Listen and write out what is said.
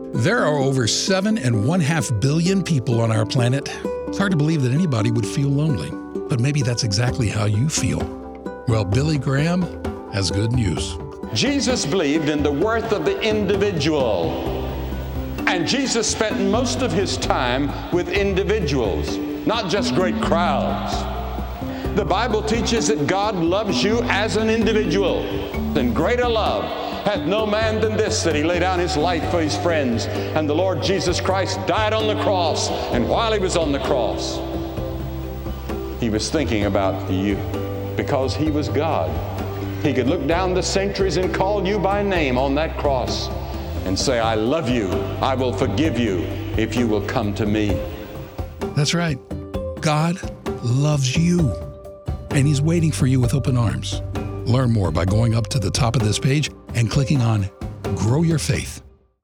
There are over 7.5 billion people on our planet. It's hard to believe that anybody would feel lonely, but maybe that's exactly how you feel. Well, Billy Graham has good news. Jesus believed in the worth of the individual, and Jesus spent most of his time with individuals, not just great crowds. The Bible teaches that God loves you as an individual, and greater love hath no man than this, that he lay down his life for his friends. And the Lord Jesus Christ died on the cross, and while he was on the cross, he was thinking about you, because he was God. He could look down the centuries and call you by name on that cross and say, I love you, I will forgive you if you will come to me. That's right. God loves you, and he's waiting for you with open arms. Learn more by going up to the top of this page and clicking on Grow Your Faith.